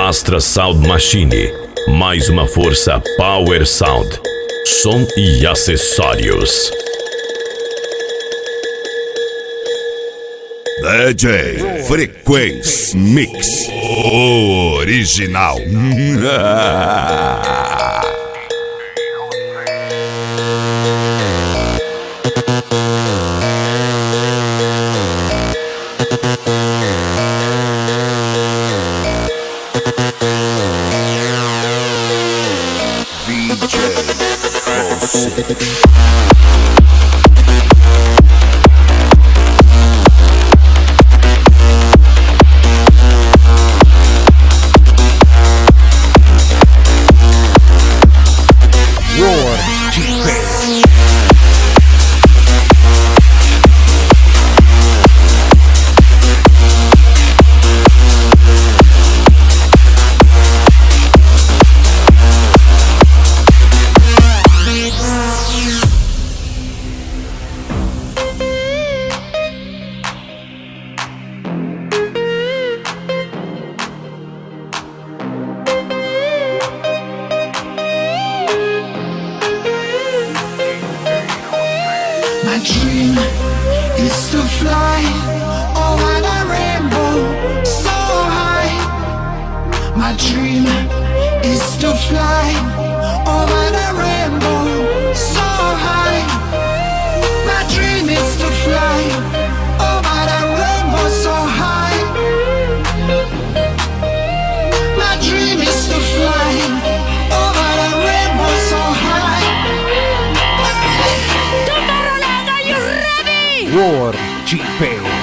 Astra Sound Machine, mais uma força Power Sound, som e acessórios. DJ Frequency Mix, o original. My dream is to fly over the rainbow so high. My dream is to fly over the rainbow so high. My dream is to fly over the rainbow so high. My dream is to fly over the rainbow so high. War G-Pain.